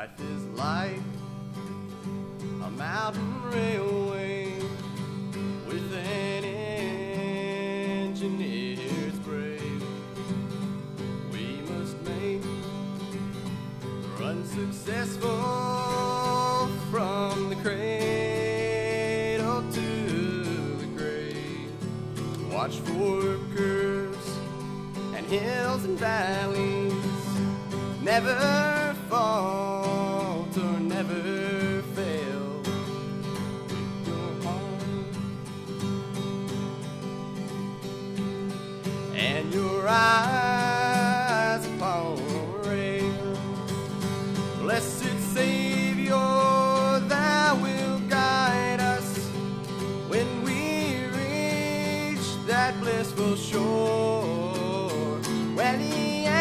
Life is like a mountain railway with an engineer's brave. We must make the run successful from the cradle to the grave. Watch for curves and hills and valleys, never falter, never fail with your heart and your eyes upon a rail. Blessed Savior, thou wilt guide us when we reach that blissful shore, where the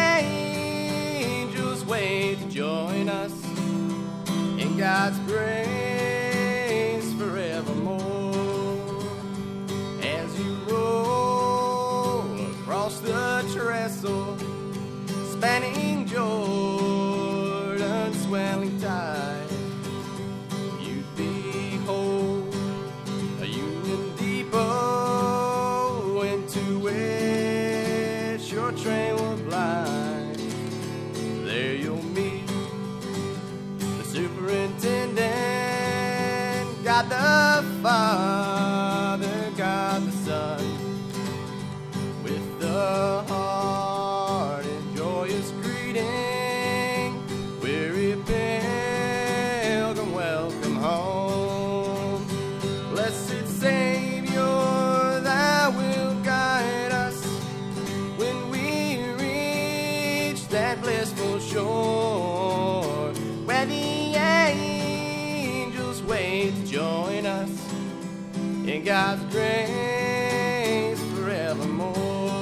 angels wait to join us in God's grace forevermore. As you roll across the trestle, spanning Jordan's swelling tide, you behold a Union Depot into which your train will glide. There you'll meet the superintendent, God the Father, God the Son, with the heart and joyous greeting, weary pilgrim, welcome home. Blessed Savior, thou wilt guide us when we reach that blissful shore, where the angels wait to join us in God's grace forevermore.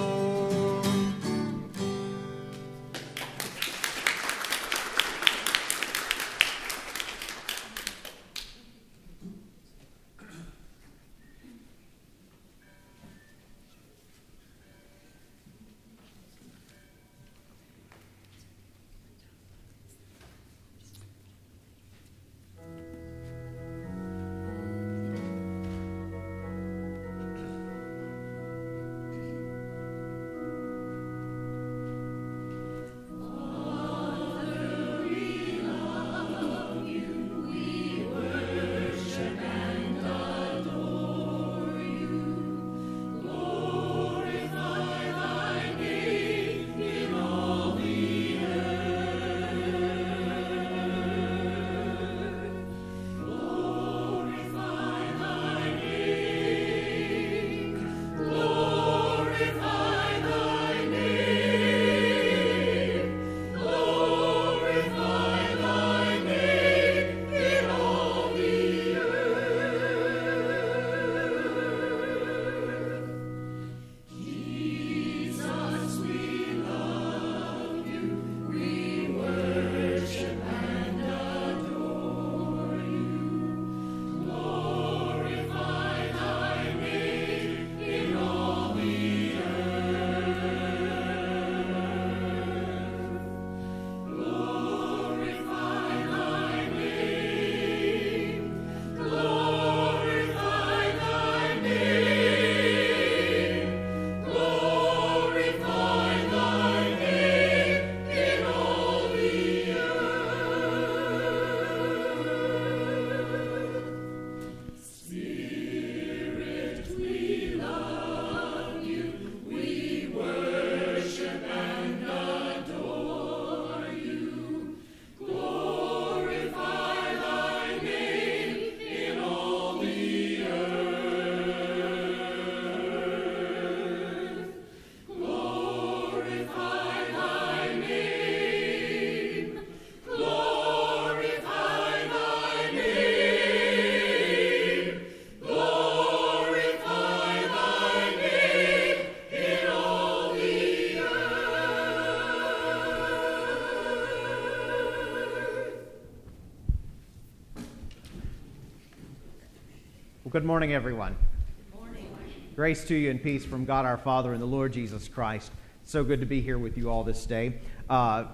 Well, good morning, everyone. Good morning. Grace to you and peace from God our Father and the Lord Jesus Christ. So good to be here with you all this day.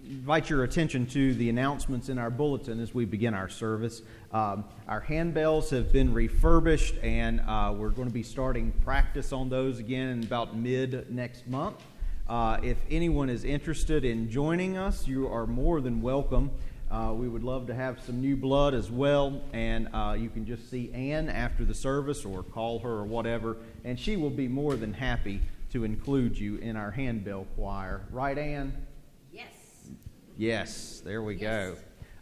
invite your attention to the announcements in our bulletin as we begin our service. Our handbells have been refurbished, and we're going to be starting practice on those again in about mid next month. If anyone is interested in joining us, you are more than welcome. We would love to have some new blood as well, and you can just see Ann after the service or call her or whatever, and she will be more than happy to include you in our handbell choir. Right, Ann? Yes. Yes, there we go.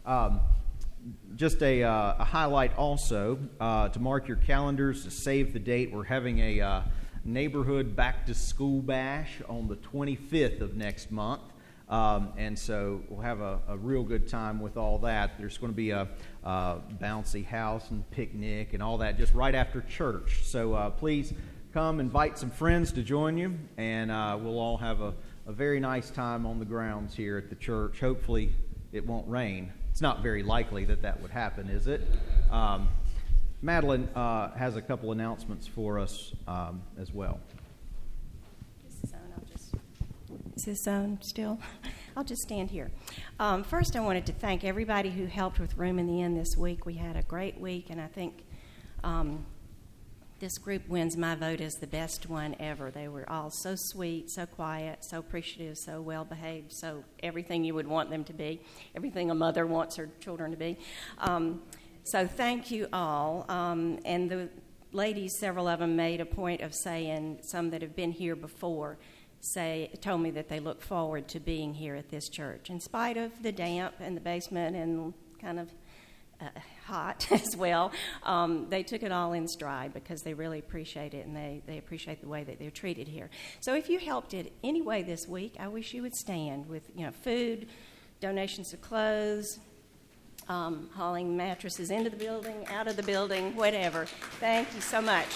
Just a highlight also, to mark your calendars, to save the date, we're having a neighborhood back-to-school bash on the 25th of next month. And so we'll have a real good time with all that. There's going to be a bouncy house and picnic and all that just right after church. So please come, invite some friends to join you, and we'll all have a very nice time on the grounds here at the church. Hopefully it won't rain. It's not very likely that would happen, is it? Madeline has a couple announcements for us as well. Is this on still? I'll just stand here. First, I wanted to thank everybody who helped with Room in the Inn this week. We had a great week, and I think this group wins my vote as the best one ever. They were all so sweet, so quiet, so appreciative, so well-behaved, so everything you would want them to be, everything a mother wants her children to be. So thank you all. And the ladies, several of them made a point of saying, some that have been here before, told me that they look forward to being here at this church. In spite of the damp and the basement and kind of hot as well, they took it all in stride because they really appreciate it, and they appreciate the way that they're treated here. So if you helped in any way this week, I wish you would stand with food, donations of clothes, hauling mattresses into the building, out of the building, whatever. Thank you so much.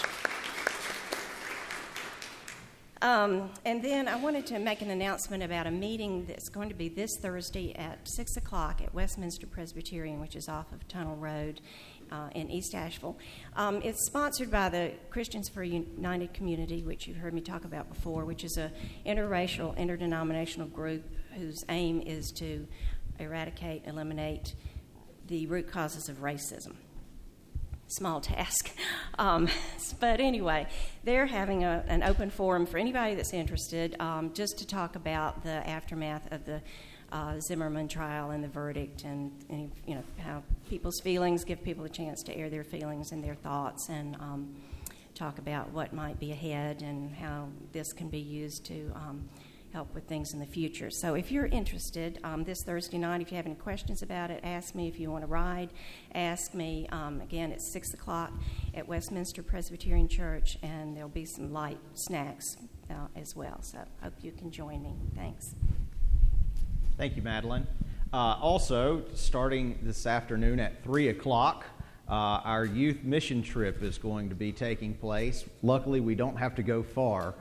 And then I wanted to make an announcement about a meeting that's going to be this Thursday at 6 o'clock at Westminster Presbyterian, which is off of Tunnel Road in East Asheville. It's sponsored by the Christians for a United Community, which you've heard me talk about before, which is an interracial, interdenominational group whose aim is to eliminate the root causes of racism. Small task. But anyway, they're having an open forum for anybody that's interested, just to talk about the aftermath of the Zimmerman trial and the verdict, and how people's feelings, give people a chance to air their feelings and their thoughts, and talk about what might be ahead and how this can be used to help with things in the future. So if you're interested, this Thursday night, if you have any questions about it, ask me. If you want to ride, ask me. Again, it's 6 o'clock at Westminster Presbyterian Church, and there'll be some light snacks as well. So I hope you can join me. Thanks. Thank you, Madeline. Also, starting this afternoon at 3 o'clock, our youth mission trip is going to be taking place. Luckily, we don't have to go far.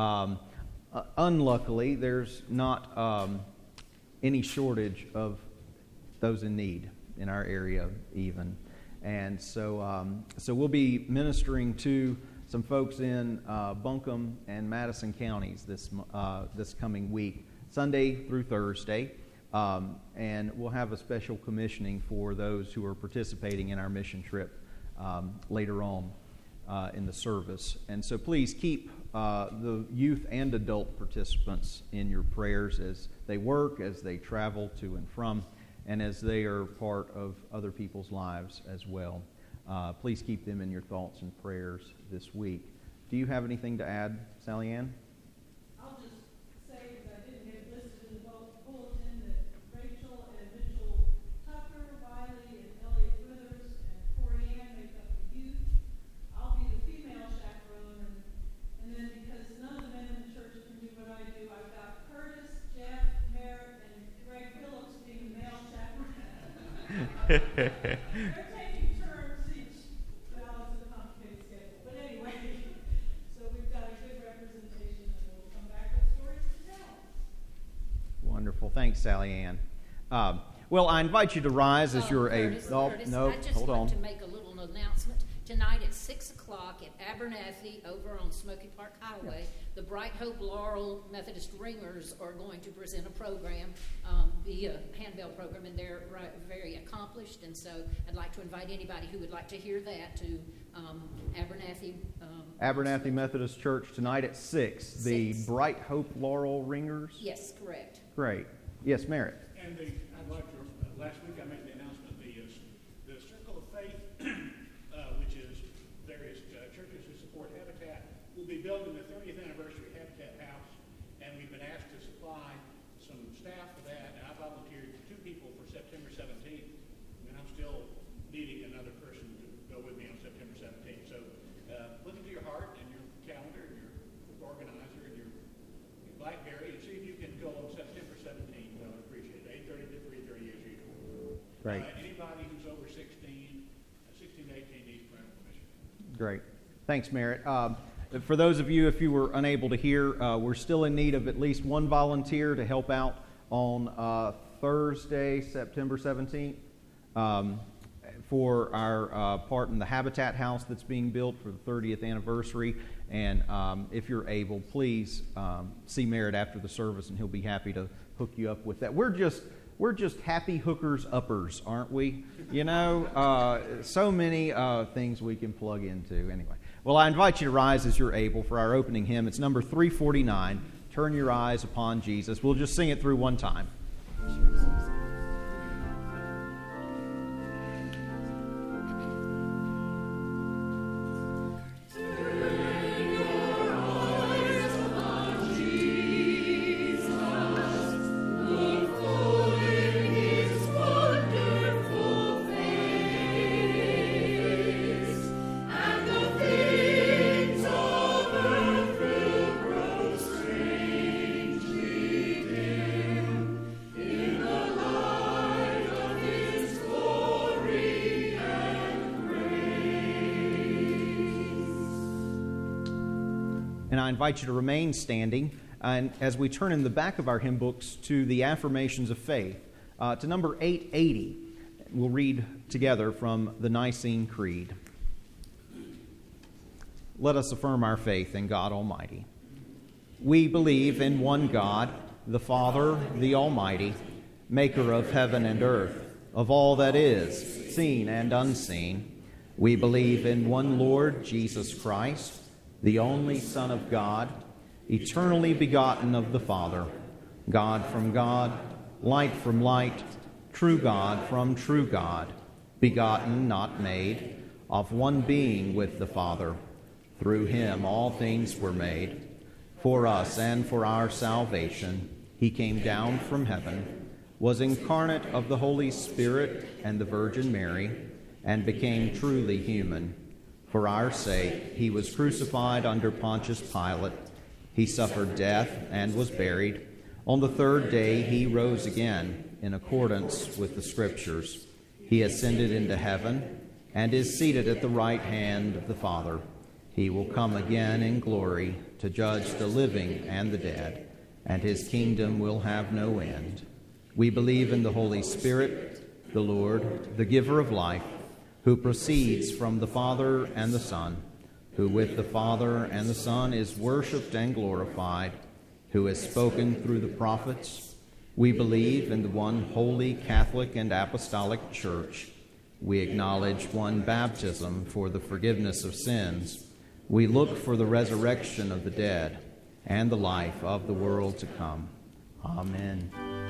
Unluckily, there's not any shortage of those in need in our area even. And so we'll be ministering to some folks in Buncombe and Madison counties this coming week, Sunday through Thursday. And we'll have a special commissioning for those who are participating in our mission trip later on in the service. And so please keep the youth and adult participants in your prayers as they work, as they travel to and from, and as they are part of other people's lives as well. Please keep them in your thoughts and prayers this week. Do you have anything to add, Sally Ann? I'll just say, because I didn't get listed in the bulletin, that Rachel and Mitchell Tucker, Wiley and Elliot Withers, and Corey Ann make up the youth. I'll be the female chaperone, and then because none of the men in the church can do what I do, I've got Curtis, Jeff, Merritt, and Greg Phillips being the male chaperone. They're taking turns each. Well, it's a complicated schedule. But anyway, so we've got a good representation, and we'll come back with stories to tell. Wonderful. Thanks, Sally Ann. Well, I invite you to rise as you're Curtis, no, Curtis, no, I just hold want on. to make a little announcement. tonight at 6 o'clock at Abernathy over on Smoky Park Highway. The Bright Hope Laurel Methodist Ringers are going to present a program, be a handbell program, and they're very accomplished. And so I'd like to invite anybody who would like to hear that to Abernathy. Abernathy Methodist Church tonight at 6. The Bright Hope Laurel Ringers? Yes, correct. Great. Yes, Merritt. And I'd like to, last week I made the announcement, the Circle of Faith, which is various churches who support Habitat, will be building the 30th anniversary Habitat House, and we've been asked to supply some staff for that, and I volunteered 2 people for September 17th, and I'm still needing another person to go with me on September 17th. So look into your heart and your calendar and your organizer and your BlackBerry and see if you can go on September 17th. I would appreciate it. 8:30 to 3:30 as usual. Great. Anybody who's over 16 to 18 needs parental permission. Great. Thanks, Merritt. For those of you, if you were unable to hear, we're still in need of at least one volunteer to help out on Thursday, September 17th, for our part in the Habitat House that's being built for the 30th anniversary. And if you're able, please see Merritt after the service, and he'll be happy to hook you up with that. We're just happy hookers uppers, aren't we? You know, so many things we can plug into. Anyway, well, I invite you to rise as you're able for our opening hymn. It's number 349, Turn Your Eyes Upon Jesus. We'll just sing it through one time. And I invite you to remain standing and as we turn in the back of our hymn books to the Affirmations of Faith, to number 880. We'll read together from the Nicene Creed. Let us affirm our faith in God Almighty. We believe in one God, the Father, the Almighty, maker of heaven and earth, of all that is, seen and unseen. We believe in one Lord, Jesus Christ, the only Son of God, eternally begotten of the Father, God from God, light from light, true God from true God, begotten, not made, of one being with the Father. Through him all things were made. For us and for our salvation, he came down from heaven, was incarnate of the Holy Spirit and the Virgin Mary, and became truly human. For our sake, he was crucified under Pontius Pilate. He suffered death and was buried. On the third day, he rose again in accordance with the Scriptures. He ascended into heaven and is seated at the right hand of the Father. He will come again in glory to judge the living and the dead, and his kingdom will have no end. We believe in the Holy Spirit, the Lord, the giver of life, who proceeds from the Father and the Son, who with the Father and the Son is worshipped and glorified, who has spoken through the prophets. We believe in the one holy, Catholic, and Apostolic Church. We acknowledge one baptism for the forgiveness of sins. We look for the resurrection of the dead and the life of the world to come. Amen.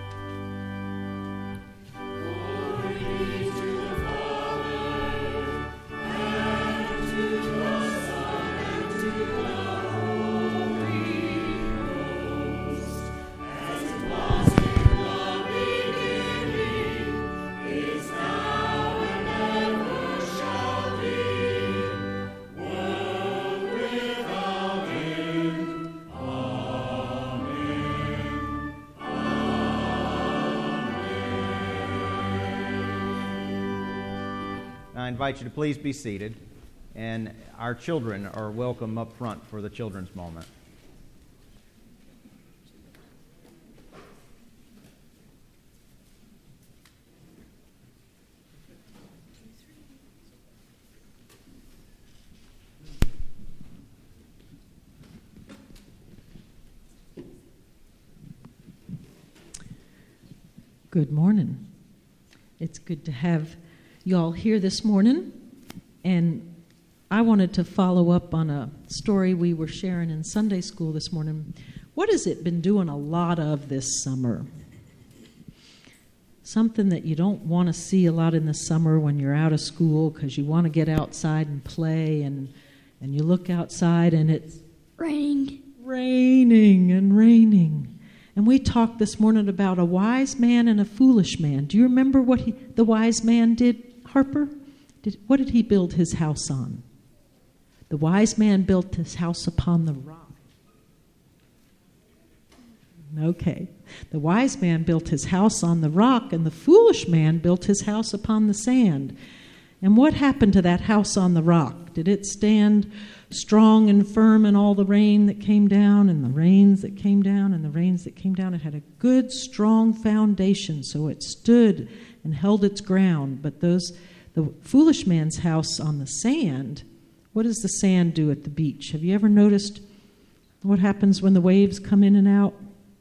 I invite you to please be seated, and our children are welcome up front for the children's moment. Good morning. It's good to have you all here this morning. And I wanted to follow up on a story we were sharing in Sunday school this morning. What has it been doing a lot of this summer? Something that you don't want to see a lot in the summer when you're out of school because you want to get outside and play, and you look outside and it's raining. And we talked this morning about a wise man and a foolish man. Do you remember what the wise man did, Harper? What did he build his house on? The wise man built his house upon the rock. Okay. The wise man built his house on the rock, and the foolish man built his house upon the sand. And what happened to that house on the rock? Did it stand strong and firm in all the rain that came down and the rains that came down and the rains that came down? It had a good, strong foundation, so it stood and held its ground. But the foolish man's house on the sand, what does the sand do at the beach? Have you ever noticed what happens when the waves come in and out?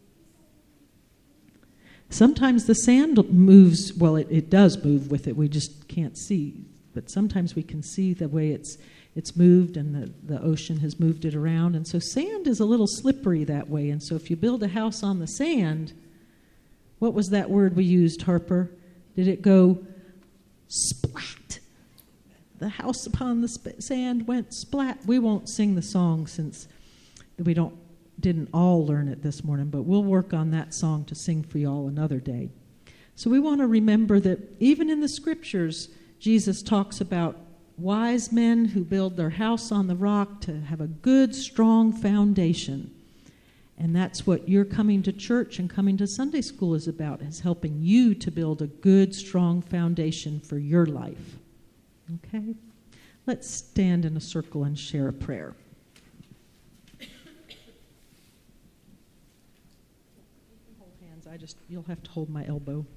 Sometimes the sand moves, well, it does move with it, we just can't see. But sometimes we can see the way it's moved, and the ocean has moved it around. And so sand is a little slippery that way. And so if you build a house on the sand, what was that word we used, Harper? Did it go splat? The house upon the sand went splat. We won't sing the song since we didn't all learn it this morning, but we'll work on that song to sing for y'all another day. So we want to remember that even in the scriptures, Jesus talks about wise men who build their house on the rock to have a good, strong foundation. And that's what your coming to church and coming to Sunday school is about, is helping you to build a good, strong foundation for your life. Okay? Let's stand in a circle and share a prayer. You'll have to hold my elbow.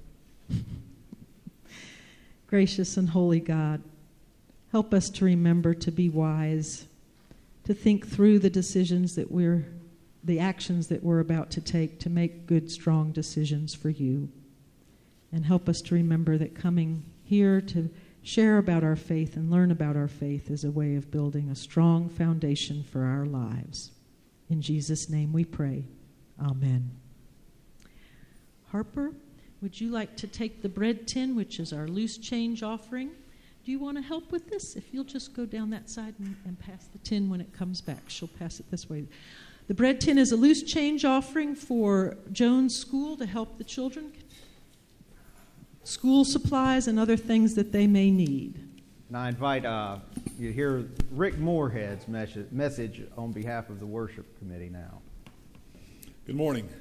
Gracious and holy God, help us to remember to be wise, to think through the actions that we're about to take to make good, strong decisions for you. And help us to remember that coming here to share about our faith and learn about our faith is a way of building a strong foundation for our lives. In Jesus' name we pray. Amen. Harper, would you like to take the bread tin, which is our loose change offering? Do you want to help with this? If you'll just go down that side and pass the tin when it comes back. She'll pass it this way. The bread tin is a loose change offering for Jones School to help the children. School supplies and other things that they may need. And I invite you to hear Rick Moorhead's message on behalf of the worship committee now. Good morning.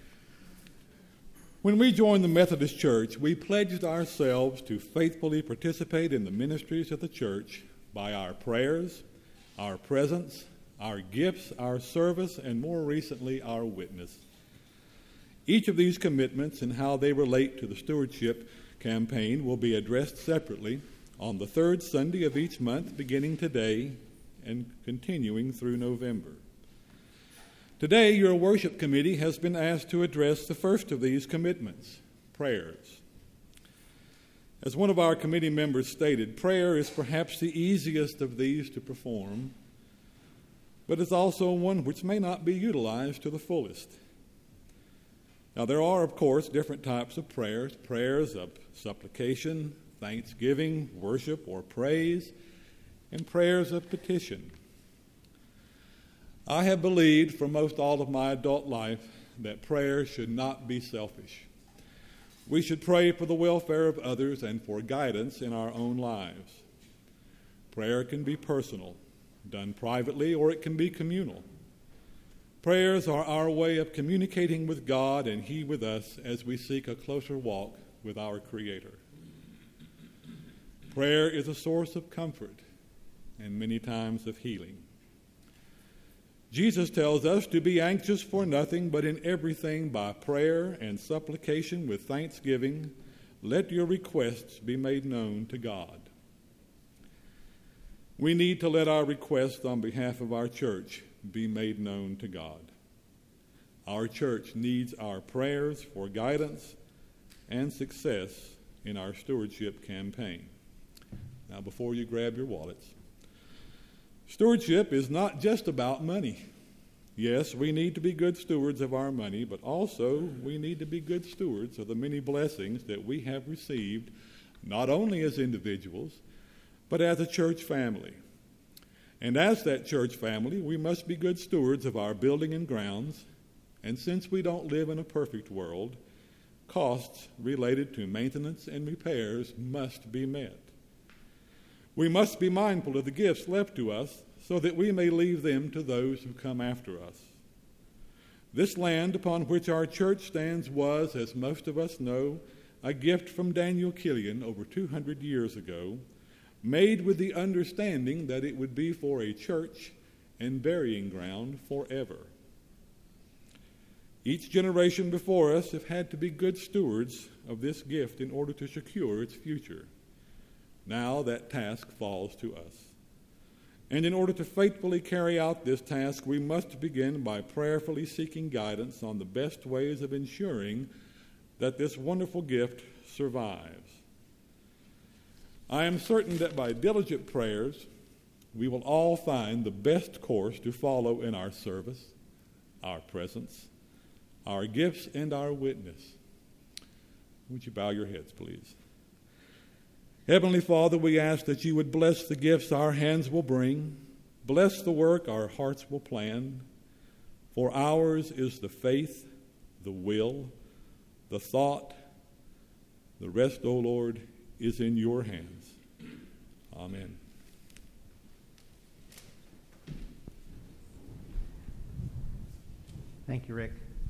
When we joined the Methodist Church, we pledged ourselves to faithfully participate in the ministries of the church by our prayers, our presence, our gifts, our service, and more recently, our witness. Each of these commitments and how they relate to the stewardship campaign will be addressed separately on the third Sunday of each month, beginning today and continuing through November. Today, your worship committee has been asked to address the first of these commitments, prayers. As one of our committee members stated, prayer is perhaps the easiest of these to perform, but it's also one which may not be utilized to the fullest. Now, there are, of course, different types of prayers of supplication, thanksgiving, worship, or praise, and prayers of petition. I have believed for most all of my adult life that prayer should not be selfish. We should pray for the welfare of others and for guidance in our own lives. Prayer can be personal, done privately, or it can be communal. Prayers are our way of communicating with God and He with us as we seek a closer walk with our Creator. Prayer is a source of comfort and many times of healing. Jesus tells us to be anxious for nothing, but in everything by prayer and supplication with thanksgiving, let your requests be made known to God. We need to let our requests on behalf of our church be made known to God. Our church needs our prayers for guidance and success in our stewardship campaign. Now, before you grab your wallets, stewardship is not just about money. Yes, we need to be good stewards of our money, but also we need to be good stewards of the many blessings that we have received, not only as individuals, but as a church family. And as that church family, we must be good stewards of our building and grounds, and since we don't live in a perfect world, costs related to maintenance and repairs must be met. We must be mindful of the gifts left to us so that we may leave them to those who come after us. This land upon which our church stands was, as most of us know, a gift from Daniel Killian over 200 years ago, made with the understanding that it would be for a church and burying ground forever. Each generation before us have had to be good stewards of this gift in order to secure its future. Now that task falls to us. And in order to faithfully carry out this task, we must begin by prayerfully seeking guidance on the best ways of ensuring that this wonderful gift survives. I am certain that by diligent prayers, we will all find the best course to follow in our service, our presence, our gifts, and our witness. Would you bow your heads, please? Heavenly Father, we ask that you would bless the gifts our hands will bring, bless the work our hearts will plan, for ours is the faith, the will, the thought. The rest, O Lord, is in your hands. Amen. Thank you, Rick.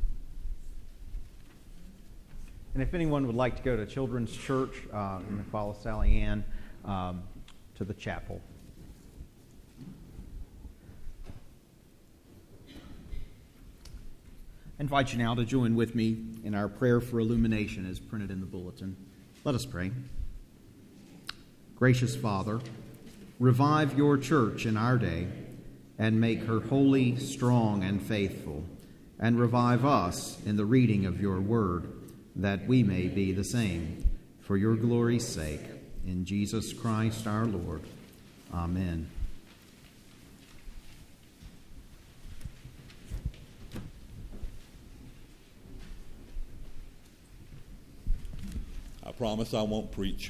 And if anyone would like to go to Children's Church, you can follow Sally Ann to the chapel. I invite you now to join with me in our prayer for illumination as printed in the bulletin. Let us pray. Gracious Father, revive your church in our day and make her holy, strong, and faithful, and revive us in the reading of your word, that we may be the same, for your glory's sake. In Jesus Christ our Lord. Amen. I promise I won't preach.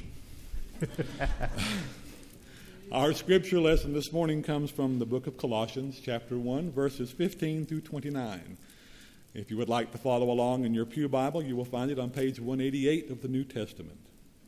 Our scripture lesson this morning comes from the book of Colossians, chapter 1, verses 15 through 29. If you would like to follow along in your pew Bible, you will find it on page 188 of the New Testament.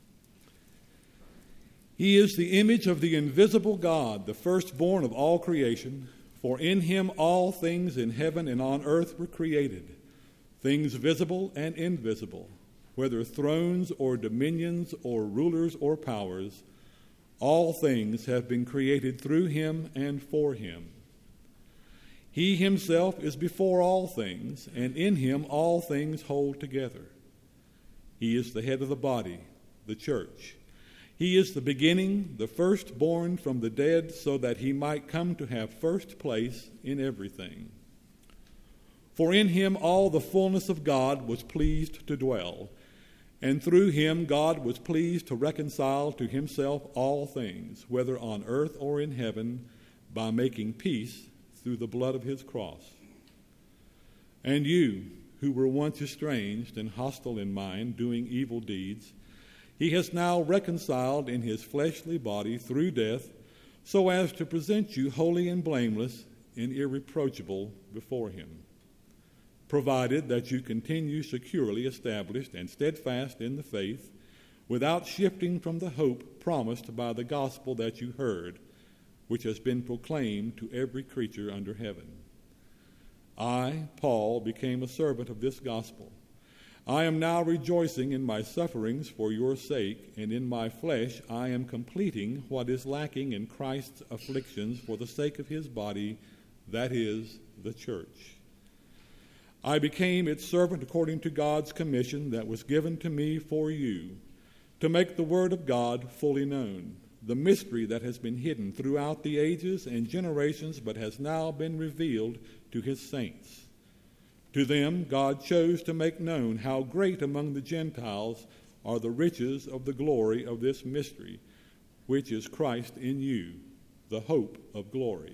He is the image of the invisible God, the firstborn of all creation, for in him all things in heaven and on earth were created, things visible and invisible, whether thrones or dominions or rulers or powers. All things have been created through him and for him. He himself is before all things, and in him all things hold together. He is the head of the body, the church. He is the beginning, the firstborn from the dead, so that he might come to have first place in everything. For in him all the fullness of God was pleased to dwell, and through him God was pleased to reconcile to himself all things, whether on earth or in heaven, by making peace through the blood of his cross. And you, who were once estranged and hostile in mind, doing evil deeds, he has now reconciled in his fleshly body through death, so as to present you holy and blameless and irreproachable before him, provided that you continue securely established and steadfast in the faith, without shifting from the hope promised by the gospel that you heard, which has been proclaimed to every creature under heaven. I, Paul, became a servant of this gospel. I am now rejoicing in my sufferings for your sake, and in my flesh I am completing what is lacking in Christ's afflictions for the sake of his body, that is, the church. I became its servant according to God's commission that was given to me for you, to make the word of God fully known, the mystery that has been hidden throughout the ages and generations, but has now been revealed to his saints. To them God chose to make known how great among the Gentiles are the riches of the glory of this mystery, which is Christ in you, the hope of glory.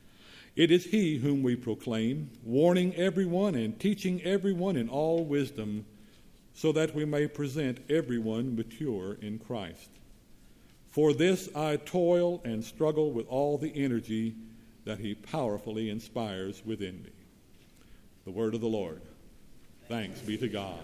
It is he whom we proclaim, warning everyone and teaching everyone in all wisdom, so that we may present everyone mature in Christ. For this I toil and struggle with all the energy that he powerfully inspires within me. The word of the Lord. Thanks be to God.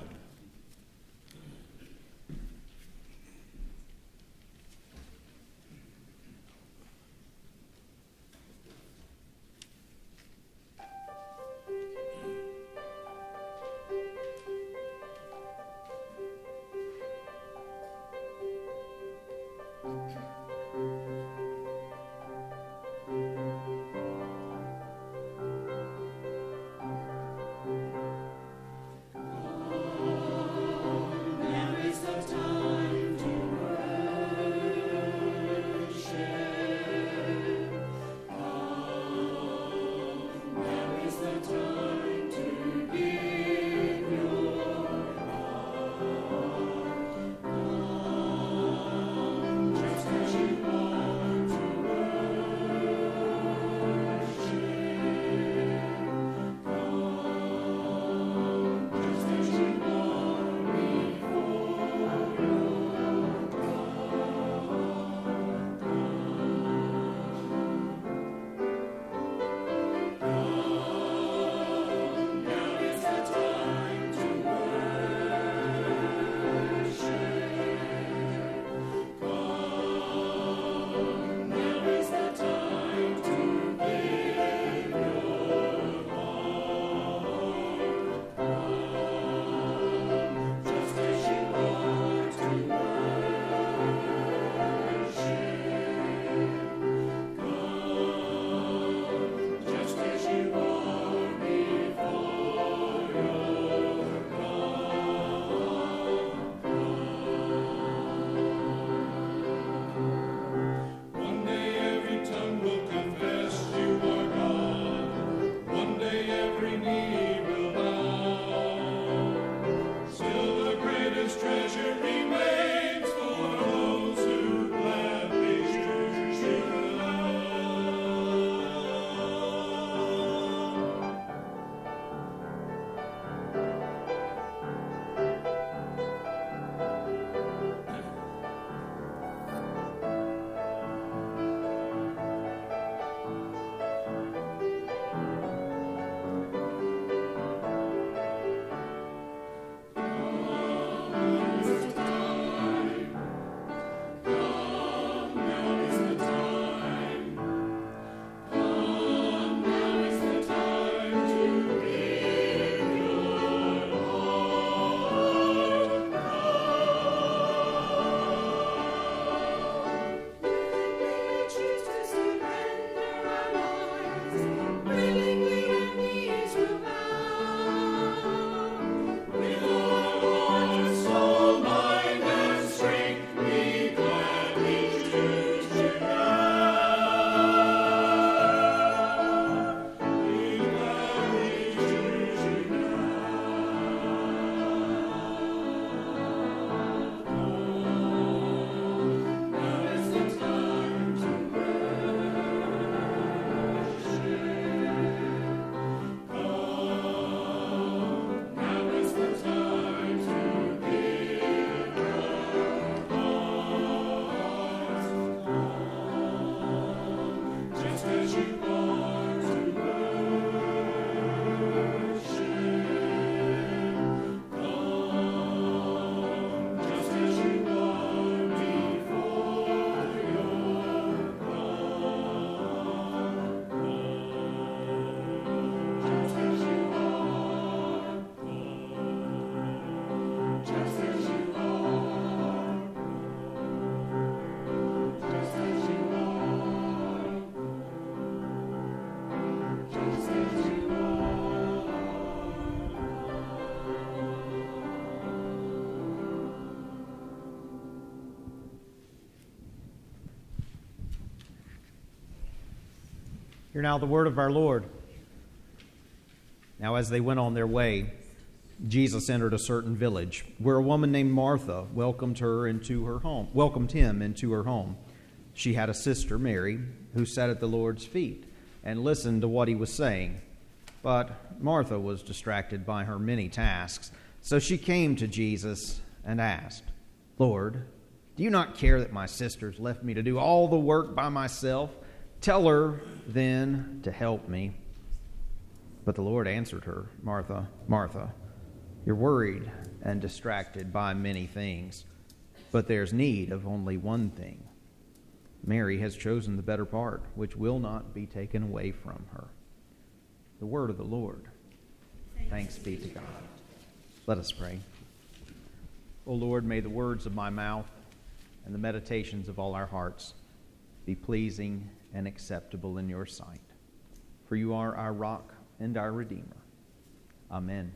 Hear now the word of our Lord. Now, as they went on their way, Jesus entered a certain village where a woman named Martha welcomed him into her home. She had a sister, Mary, who sat at the Lord's feet and listened to what he was saying. But Martha was distracted by her many tasks. So she came to Jesus and asked, "Lord, do you not care that my sister's left me to do all the work by myself? Tell her then to help me." But the Lord answered her, "Martha, Martha, you're worried and distracted by many things, but there's need of only one thing. Mary has chosen the better part, which will not be taken away from her." The word of the Lord. Thanks be to God. Let us pray. O Lord, may the words of my mouth and the meditations of all our hearts be pleasing and acceptable in your sight. For you are our rock and our Redeemer. Amen.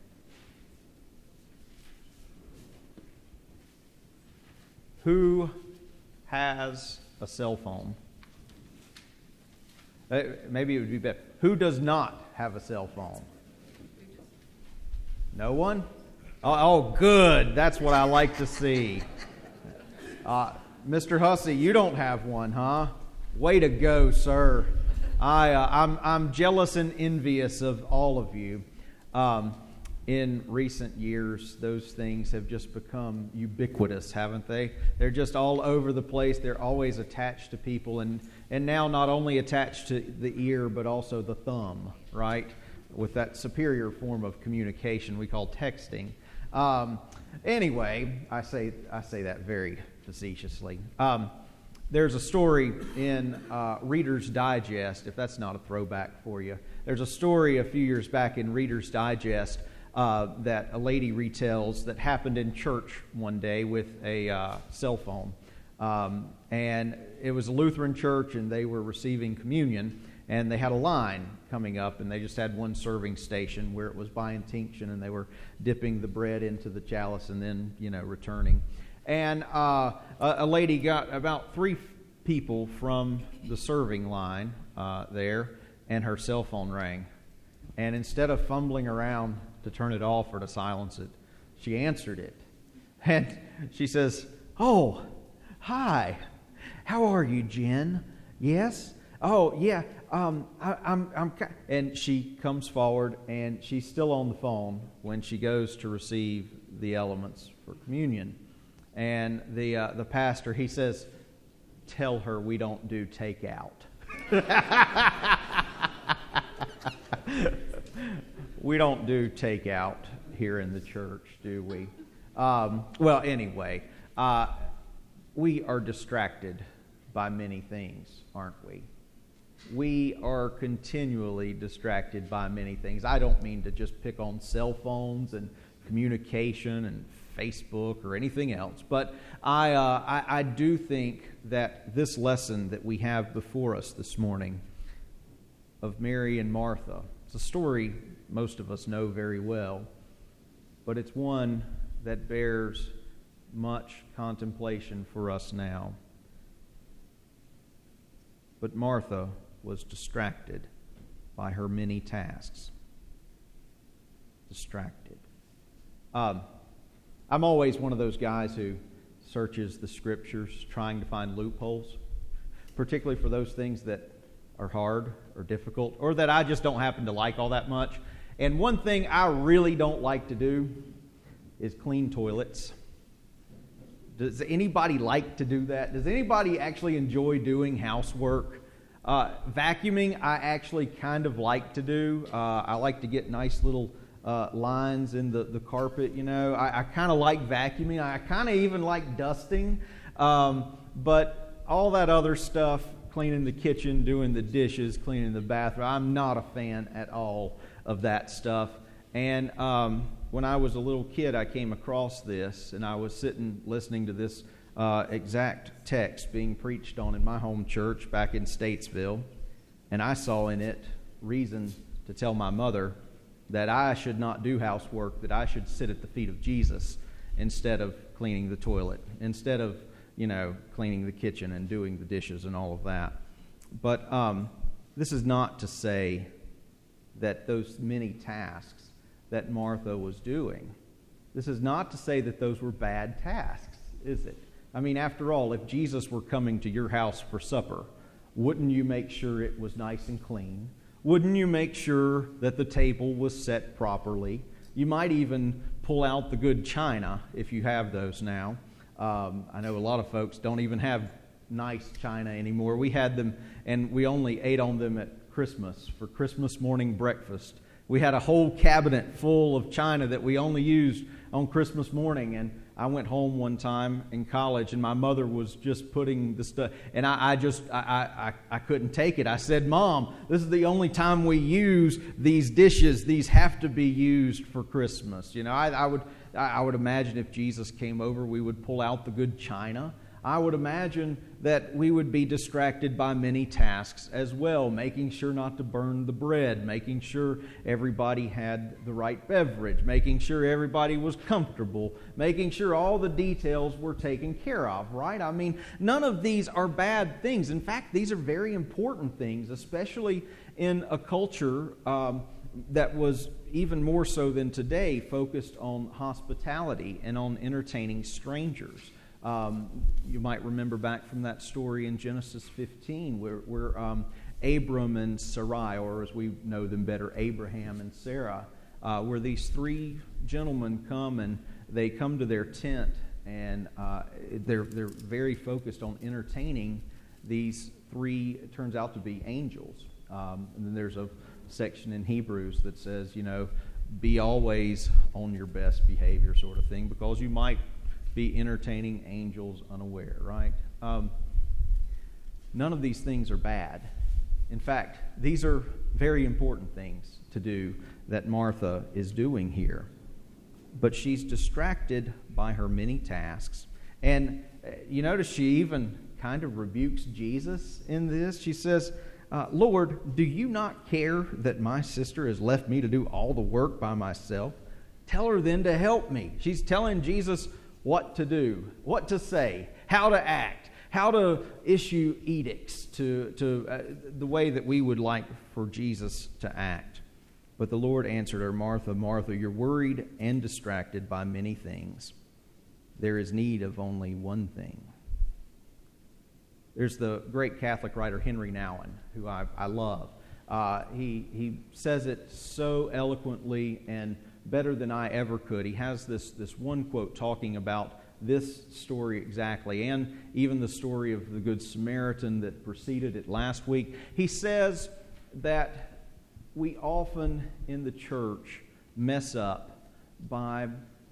Who has a cell phone? Maybe it would be better. Who does not have a cell phone? No one? Oh, good. That's what I like to see. Mr. Hussey, you don't have one, huh? Way to go, sir. I'm jealous and envious of all of you. In recent years, those things have just become ubiquitous, haven't they? They're just all over the place. They're always attached to people, and now not only attached to the ear, but also the thumb, right? With that superior form of communication we call texting. Anyway, I say that very facetiously. There's a story in Reader's Digest, if that's not a throwback for you. There's a story a few years back in Reader's Digest that a lady retells that happened in church one day with a cell phone. And it was a Lutheran church, and they were receiving communion, and they had a line coming up, and they just had one serving station where it was by intinction, and they were dipping the bread into the chalice and then, returning. And a lady got about 3 people from the serving line there, and her cell phone rang. And instead of fumbling around to turn it off or to silence it, she answered it. And she says, "Oh, hi. How are you, Jen? Yes? Oh, yeah. I'm." And she comes forward, and she's still on the phone when she goes to receive the elements for communion. And the pastor, he says, "Tell her we don't do takeout." We don't do takeout here in the church, do we? Well, anyway, we are distracted by many things, aren't we? We are continually distracted by many things. I don't mean to just pick on cell phones and communication and Facebook or anything else, but I do think that this lesson that we have before us this morning of Mary and Martha, it's a story most of us know very well, but it's one that bears much contemplation for us now. But Martha was distracted by her many tasks. Distracted. I'm always one of those guys who searches the scriptures trying to find loopholes, particularly for those things that are hard or difficult or that I just don't happen to like all that much. And one thing I really don't like to do is clean toilets. Does anybody like to do that? Does anybody actually enjoy doing housework? Vacuuming, I actually kind of like to do. I like to get nice little lines in the carpet, I kind of like vacuuming. I kind of even like dusting. But all that other stuff, cleaning the kitchen, doing the dishes, cleaning the bathroom, I'm not a fan at all of that stuff. And when I was a little kid, I came across this, and I was sitting listening to this exact text being preached on in my home church back in Statesville, and I saw in it reason to tell my mother that I should not do housework, that I should sit at the feet of Jesus instead of cleaning the toilet, instead of, cleaning the kitchen and doing the dishes and all of that. But this is not to say that those many tasks that Martha was doing. This is not to say that those were bad tasks, is it? I mean, after all, if Jesus were coming to your house for supper, wouldn't you make sure it was nice and clean? Wouldn't you make sure that the table was set properly? You might even pull out the good china if you have those now. I know a lot of folks don't even have nice china anymore. We had them, and we only ate on them at Christmas for Christmas morning breakfast. We had a whole cabinet full of china that we only used on Christmas morning, and I went home one time in college, and my mother was just putting the stuff, and I couldn't take it. I said, "Mom, this is the only time we use these dishes. These have to be used for Christmas." You know, I would imagine if Jesus came over, we would pull out the good china. I would imagine that we would be distracted by many tasks as well, making sure not to burn the bread, making sure everybody had the right beverage, making sure everybody was comfortable, making sure all the details were taken care of, right? I mean, none of these are bad things. In fact, these are very important things, especially in a culture that was even more so than today focused on hospitality and on entertaining strangers. You might remember back from that story in Genesis 15 where Abram and Sarai, or as we know them better, Abraham and Sarah, where these three gentlemen come and they come to their tent, and they're very focused on entertaining these three, it turns out to be angels. And then there's a section in Hebrews that says, you know, be always on your best behavior sort of thing, because you might be entertaining angels unaware, right? None of these things are bad. In fact, these are very important things to do that Martha is doing here. But she's distracted by her many tasks. And you notice she even kind of rebukes Jesus in this. She says, "Lord, do you not care that my sister has left me to do all the work by myself? Tell her then to help me." She's telling Jesus what to do, what to say, how to act, how to issue edicts to the way that we would like for Jesus to act. But the Lord answered her, "Martha, Martha, you're worried and distracted by many things. There is need of only one thing." There's the great Catholic writer Henry Nouwen, who I love. He says it so eloquently and better than I ever could. He has this one quote talking about this story exactly, and even the story of the Good Samaritan that preceded it last week. He says that we often in the church mess up by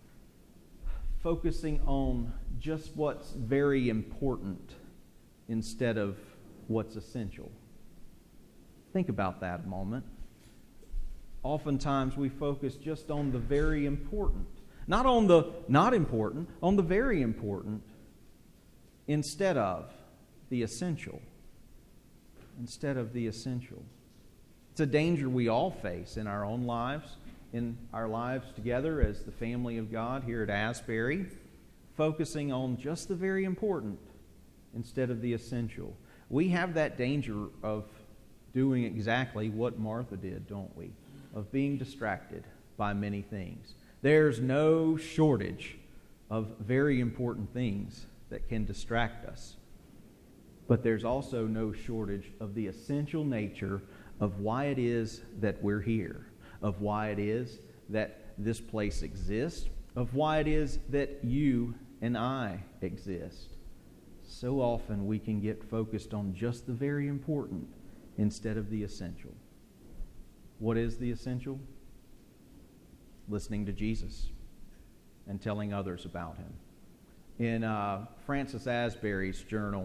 focusing on just what's very important instead of what's essential. Think about that a moment. Oftentimes we focus just on the very important, not on the not important, on the very important, instead of the essential. Instead of the essential. It's a danger we all face in our own lives, in our lives together as the family of God here at Asbury, focusing on just the very important instead of the essential. We have that danger of doing exactly what Martha did, don't we? Of being distracted by many things. There's no shortage of very important things that can distract us. But there's also no shortage of the essential nature of why it is that we're here, of why it is that this place exists, of why it is that you and I exist. So often we can get focused on just the very important instead of the essential. What is the essential? Listening to Jesus and telling others about him. In Francis Asbury's journal,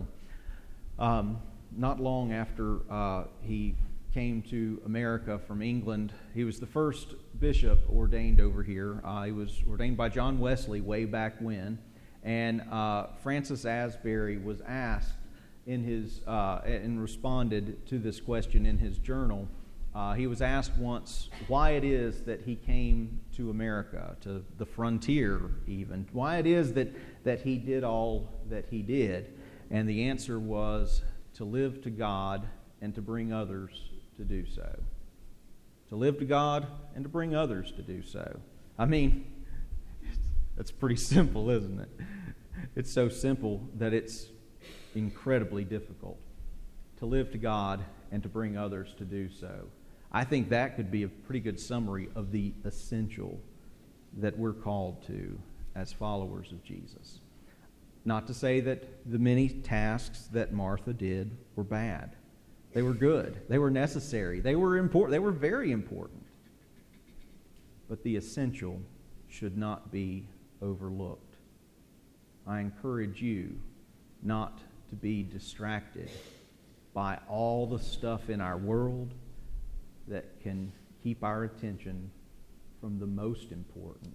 not long after he came to America from England, he was the first bishop ordained over here. He was ordained by John Wesley way back when. And Francis Asbury was asked in his and responded to this question in his journal. He was asked once why it is that he came to America, to the frontier even, why it is that he did all that he did. And the answer was to live to God and to bring others to do so. to live to God and to bring others to do so. I mean, that's pretty simple, isn't it? It's so simple that it's incredibly difficult to live to God and to bring others to do so. I think that could be a pretty good summary of the essential that we're called to as followers of Jesus. Not to say that the many tasks that Martha did were bad. They were good. They were necessary. They were important. They were very important. But the essential should not be overlooked. I encourage you not to be distracted by all the stuff in our world that can keep our attention from the most important.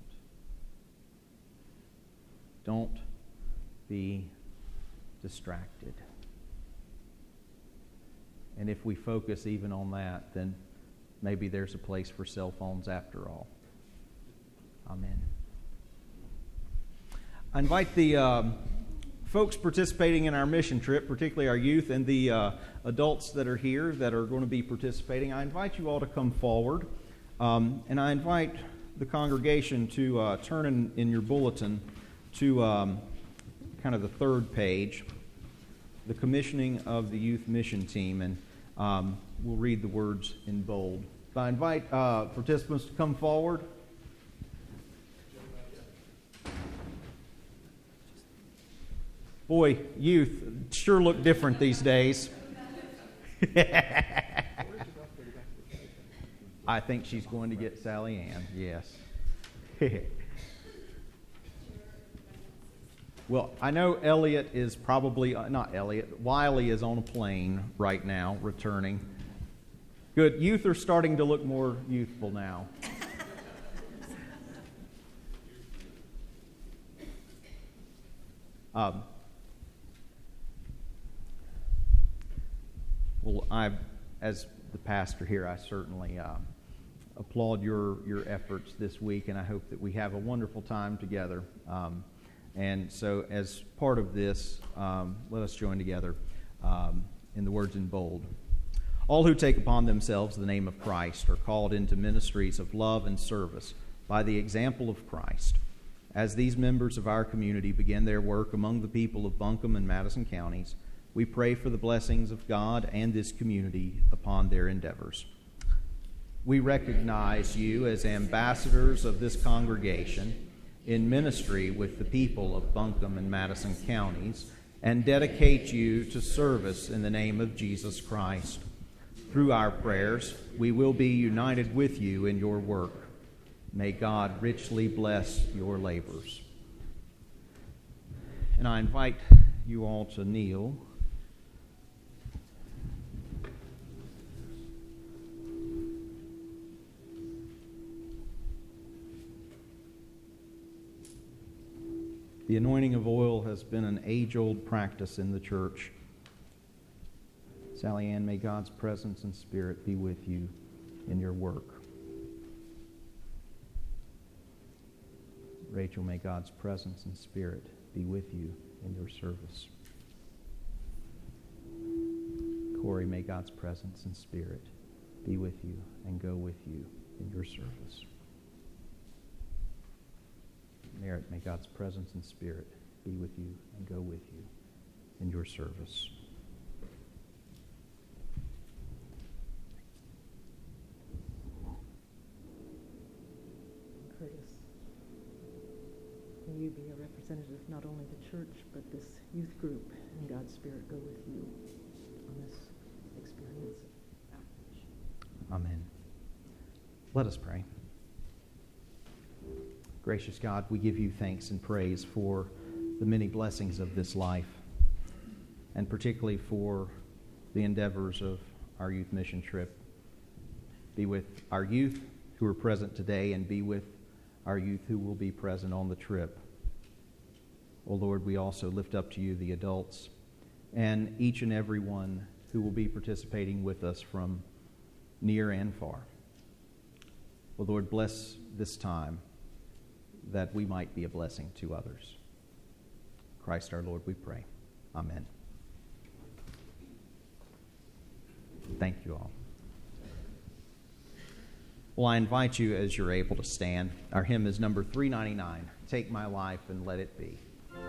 Don't be distracted. And if we focus even on that, then maybe there's a place for cell phones after all. Amen. I invite the folks participating in our mission trip, particularly our youth and the adults that are here that are going to be participating, I invite you all to come forward. And I invite the congregation to turn in your bulletin to kind of the third page, the commissioning of the youth mission team, and we'll read the words in bold. I invite participants to come forward. Boy, youth sure look different these days. I think she's going to get Sally Ann, yes. Well, I know Elliot is probably, not Elliot, Wiley is on a plane right now, returning. Good. Youth are starting to look more youthful now. Well, as the pastor here, I certainly applaud your efforts this week, and I hope that we have a wonderful time together. And so as part of this, let us join together in the words in bold. All who take upon themselves the name of Christ are called into ministries of love and service by the example of Christ. As these members of our community begin their work among the people of Buncombe and Madison counties, we pray for the blessings of God and this community upon their endeavors. We recognize you as ambassadors of this congregation in ministry with the people of Buncombe and Madison counties, and dedicate you to service in the name of Jesus Christ. Through our prayers, we will be united with you in your work. May God richly bless your labors. And I invite you all to kneel. The anointing of oil has been an age-old practice in the church. Sally Ann, may God's presence and spirit be with you in your work. Rachel, may God's presence and spirit be with you in your service. Corey, may God's presence and spirit be with you and go with you in your service. Merritt, may God's presence and spirit be with you and go with you in your service. Curtis, may you be a representative of not only the church, but this youth group, and God's spirit go with you on this experience of outreach. Amen. Let us pray. Gracious God, we give you thanks and praise for the many blessings of this life, and particularly for the endeavors of our youth mission trip. Be with our youth who are present today, and be with our youth who will be present on the trip. Oh Lord, we also lift up to you the adults and each and every one who will be participating with us from near and far. Oh Lord, bless this time, that we might be a blessing to others. Christ our Lord, we pray. Amen. Thank you all. Well, I invite you as you're able to stand. Our hymn is number 399, Take My Life and Let It Be.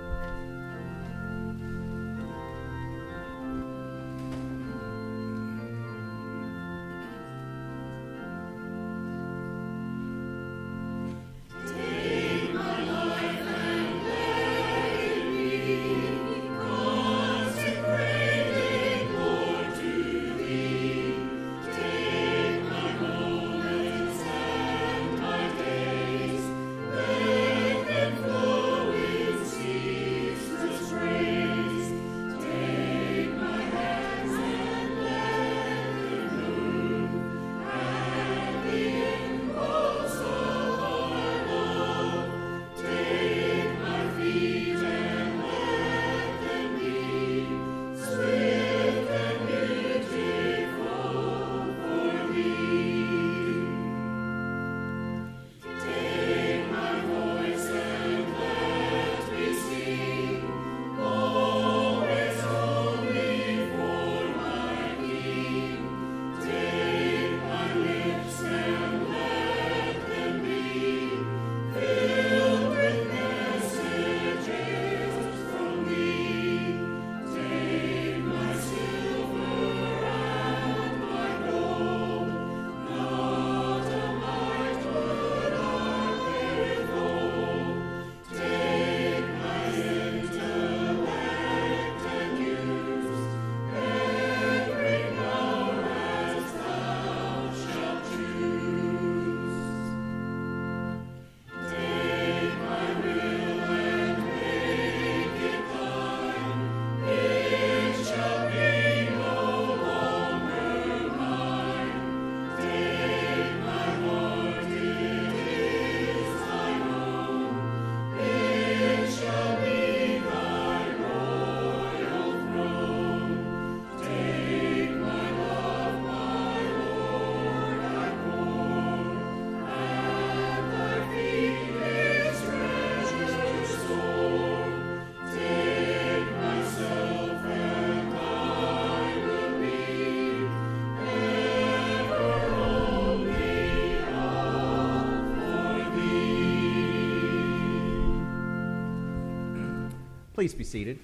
Please be seated.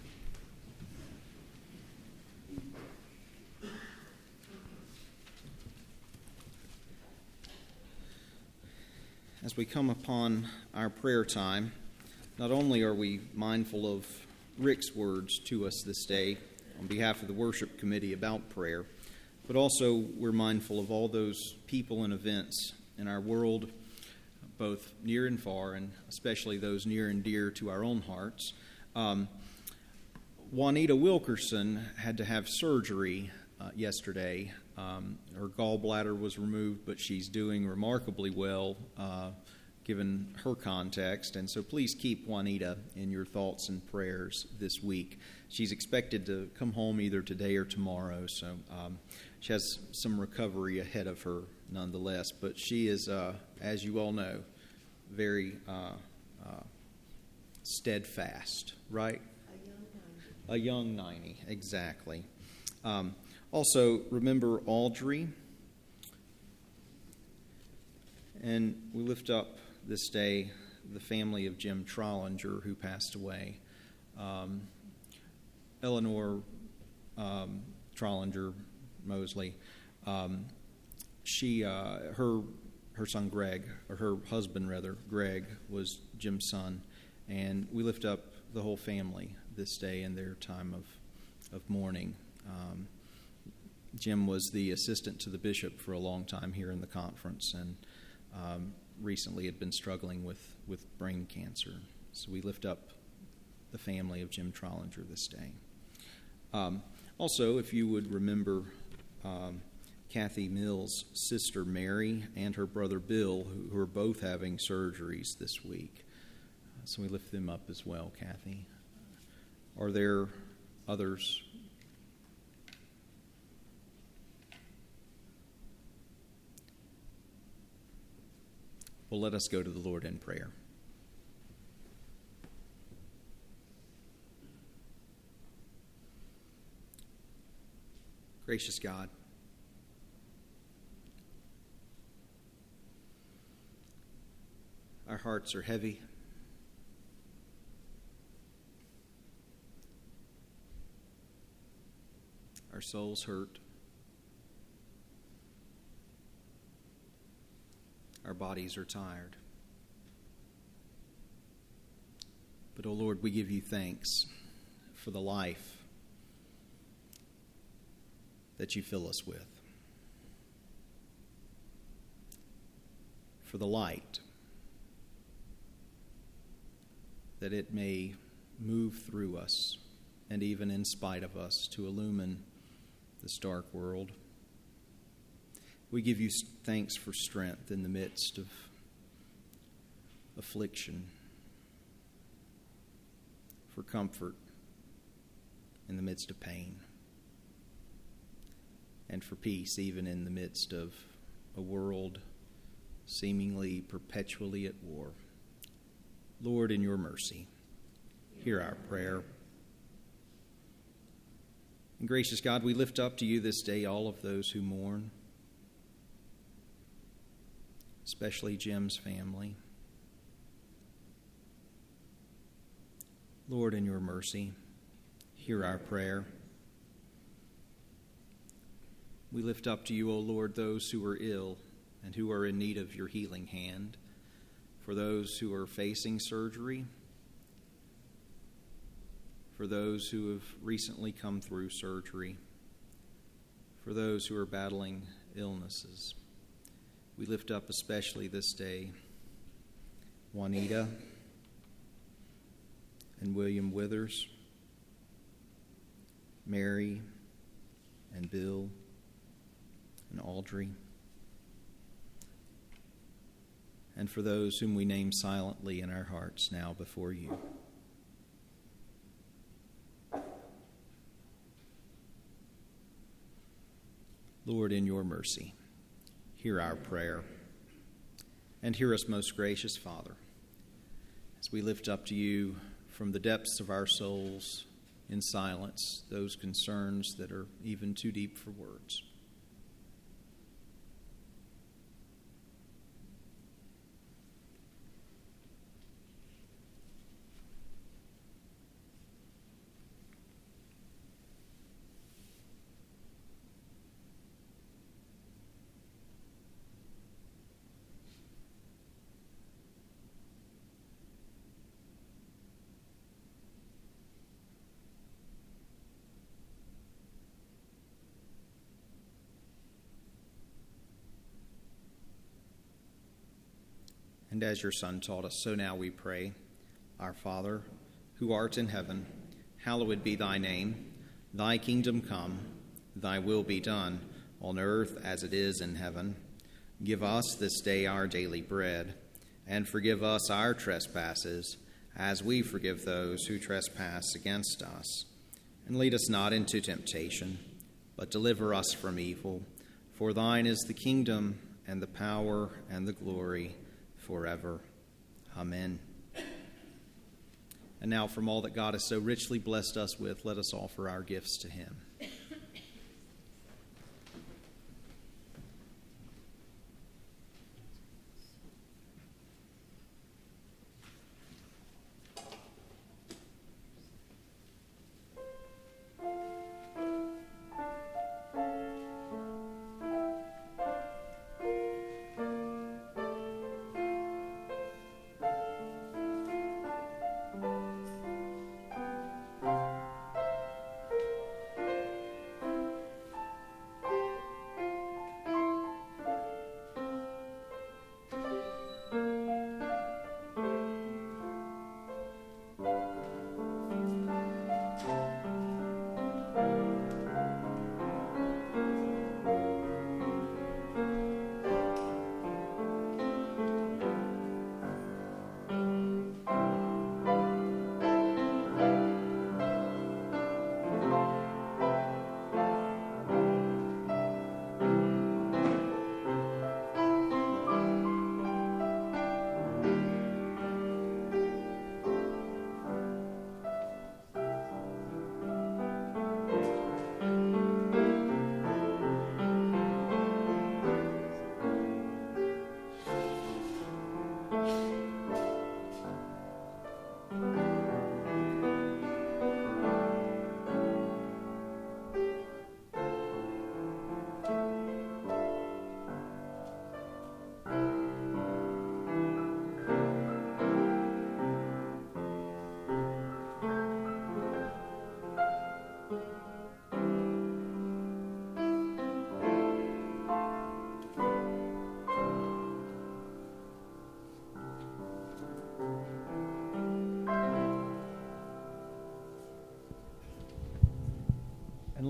As we come upon our prayer time, not only are we mindful of Rick's words to us this day on behalf of the worship committee about prayer, but also we're mindful of all those people and events in our world, both near and far, and especially those near and dear to our own hearts. Juanita Wilkerson had to have surgery yesterday. Her gallbladder was removed, but she's doing remarkably well given her context. And so please keep Juanita in your thoughts and prayers this week. She's expected to come home either today or tomorrow, so she has some recovery ahead of her nonetheless. But she is, as you all know, very steadfast, right? A young 90, exactly. Also, remember Audrey. And we lift up this day the family of Jim Trollinger, who passed away. Eleanor Trollinger Mosley, her son Greg, or her husband rather, Greg, was Jim's son. And we lift up the whole family this day in their time of mourning. Jim was the assistant to the bishop for a long time here in the conference, and recently had been struggling with brain cancer. So we lift up the family of Jim Trollinger this day. Also, if you would remember Kathy Mills' sister Mary and her brother Bill, who are both having surgeries this week. So we lift them up as well, Kathy. Are there others? Well, let us go to the Lord in prayer. Gracious God, hearts are heavy. Our souls hurt. Our bodies are tired. But, O Lord, we give you thanks for the life that you fill us with, for the light, that it may move through us and even in spite of us to illumine this dark world. We give you thanks for strength in the midst of affliction, for comfort in the midst of pain, and for peace even in the midst of a world seemingly perpetually at war. Lord, in your mercy, hear our prayer. And gracious God, we lift up to you this day all of those who mourn, especially Jim's family. Lord, in your mercy, hear our prayer. We lift up to you, O Lord, those who are ill and who are in need of your healing hand, for those who are facing surgery, for those who have recently come through surgery, for those who are battling illnesses. We lift up especially this day Juanita and William Withers, Mary and Bill and Audrey, and for those whom we name silently in our hearts now before you. Lord, in your mercy, hear our prayer. And hear us, most gracious Father, as we lift up to you from the depths of our souls in silence those concerns that are even too deep for words. And as your Son taught us, so now we pray, Our Father, who art in heaven, hallowed be thy name. Thy kingdom come, thy will be done, on earth as it is in heaven. Give us this day our daily bread, and forgive us our trespasses, as we forgive those who trespass against us. And lead us not into temptation, but deliver us from evil. For thine is the kingdom, and the power, and the glory, forever. Amen. And now, from all that God has so richly blessed us with, let us offer our gifts to him.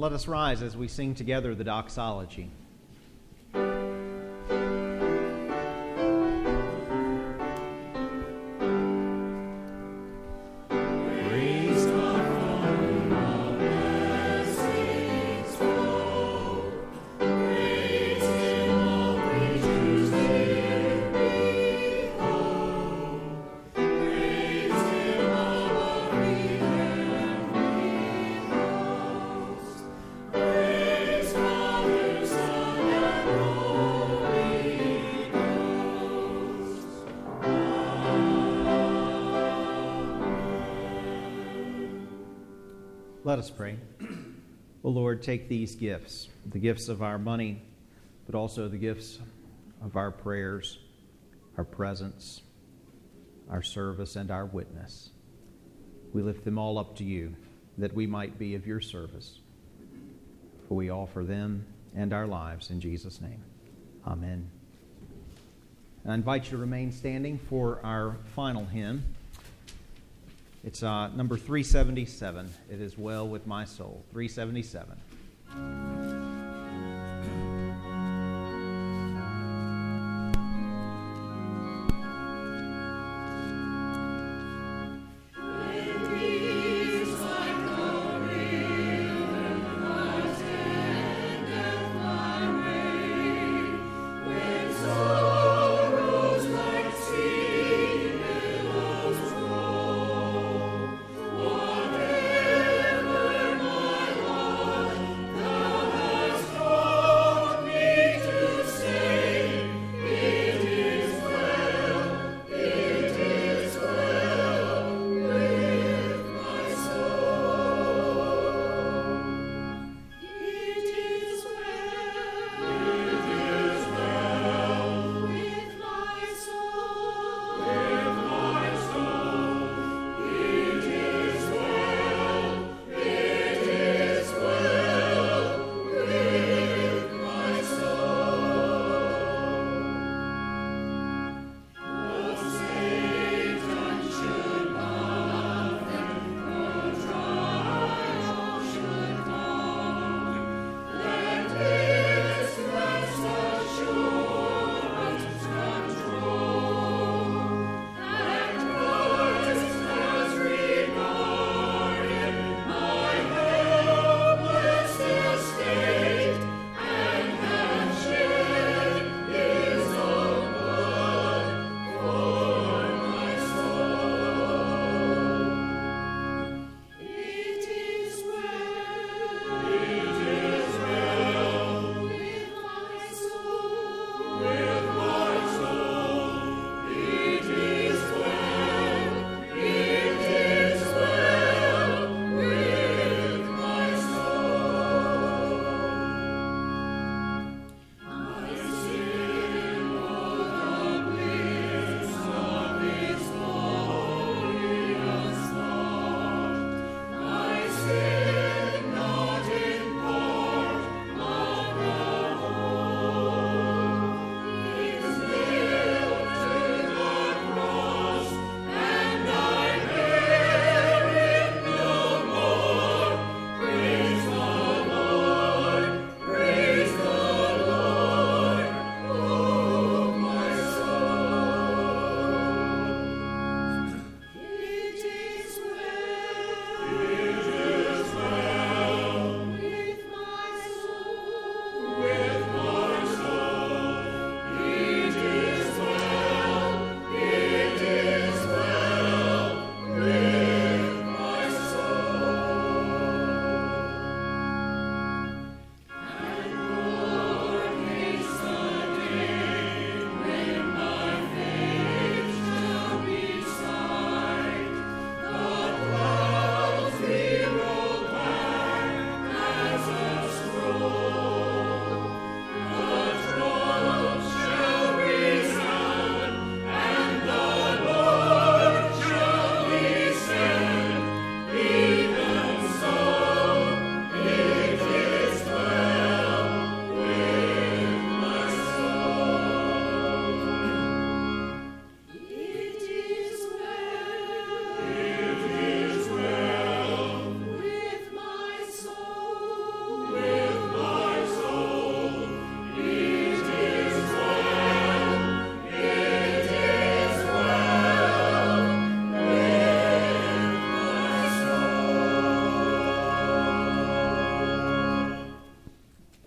let us rise as we sing together the doxology. Let us pray. O Lord, take these gifts, the gifts of our money, but also the gifts of our prayers, our presence, our service, and our witness. We lift them all up to you, that we might be of your service. For we offer them and our lives in Jesus' name. Amen. And I invite you to remain standing for our final hymn. It's number 377. It is well with my soul. 377. Whatever my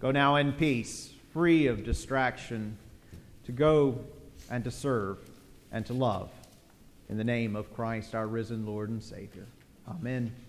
Go now in peace, free of distraction, to go and to serve and to love. In the name of Christ, our risen Lord and Savior. Amen.